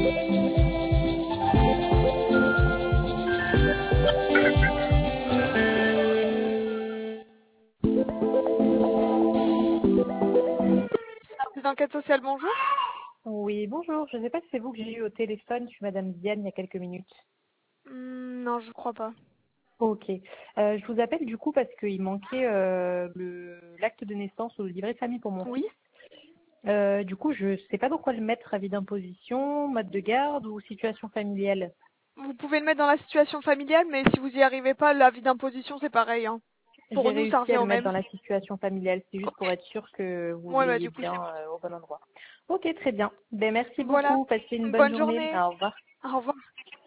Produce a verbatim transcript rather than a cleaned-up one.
Service d'enquête sociale, bonjour. Oui, bonjour. Je ne sais pas si c'est vous que j'ai eu au téléphone. Je suis Madame Diane il y a quelques minutes. Hmm, non, je crois pas. Ok. Euh, je vous appelle du coup parce qu'il manquait euh, le l'acte de naissance ou le livret de famille pour mon Oui. fils. Euh, du coup, je ne sais pas dans quoi le mettre, avis d'imposition, mode de garde ou situation familiale. Vous pouvez le mettre dans la situation familiale, mais si vous y arrivez pas, l'avis d'imposition, c'est pareil, hein. J'ai Pour nous, ça réussi revient à le au mettre même. dans la situation familiale. C'est juste pour Ok. être sûr que vous Ouais, bah l'ayez du coup, bien c'est bon. euh, au bon endroit. Ok, très bien. Ben, merci Voilà. beaucoup. Passez une bonne Bonne journée. journée. Au revoir. Au revoir.